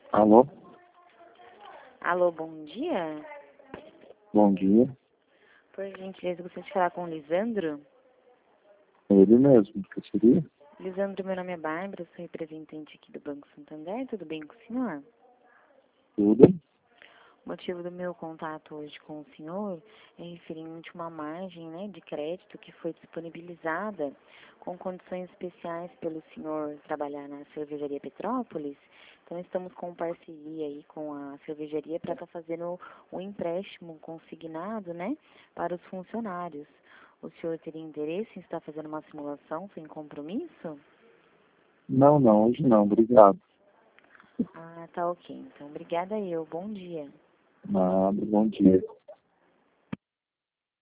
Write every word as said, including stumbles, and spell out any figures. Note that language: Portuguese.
Alô? Alô, bom dia. Bom dia. Por gentileza, gostaria de falar com o Lisandro. Ele mesmo, que seria? Lisandro, meu nome é Bárbara, sou representante aqui do Banco Santander. Tudo bem com o senhor? Tudo? O motivo do meu contato hoje com o senhor é referente a uma margem, né, de crédito que foi disponibilizada com condições especiais pelo senhor trabalhar na cervejaria Petrópolis. Então, estamos com parceria aí com a cervejaria para estar fazendo um empréstimo consignado, né, para os funcionários. O senhor teria interesse em estar fazendo uma simulação sem compromisso? Não, não, hoje não, obrigado. Ah, tá ok. Então, obrigada eu. Bom dia. Nada, bom dia.